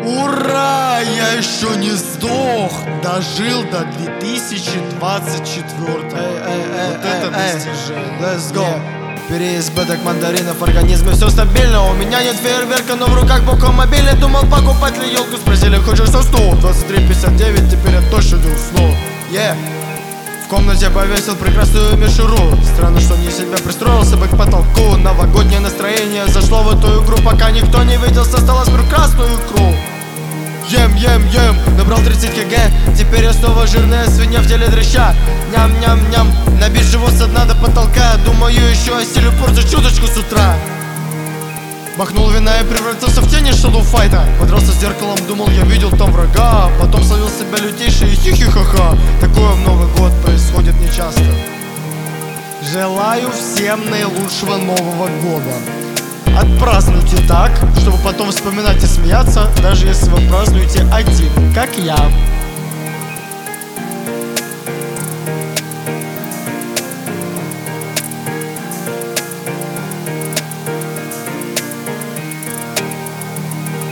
Ура! Я еще не сдох! Дожил до 2024. Вот это достижение. Let's go. Переизбыток мандаринов в организме, все стабильно. У меня нет фейерверка, но в руках пока мобильный. Думал покупать ли елку, спросили, хочешь сосну? 23:59, теперь я точно не усну. В комнате повесил прекрасную мишуру. Странно, что не себя пристроился бы к потолку. Новогоднее настроение зашло в эту игру, пока никто не видел со стола прекрасную икру. Ем, набрал 30 кг. Теперь я снова жирная свинья в теле дрыща. Ням-ням-ням, набить живот со дна до потолка. Думаю, еще осилю порцию чуточку с утра. Бахнул вина и превратился в тени Shadow Fight'а. Подрался с зеркалом, думал, я видел там врага. Потом словил себя лютейший и хихи-ха-ха. Такое в Новый год происходит нечасто. Желаю всем наилучшего Нового года. Отпразднуйте так, чтобы потом вспоминать и смеяться, даже если вы празднуете один, как я.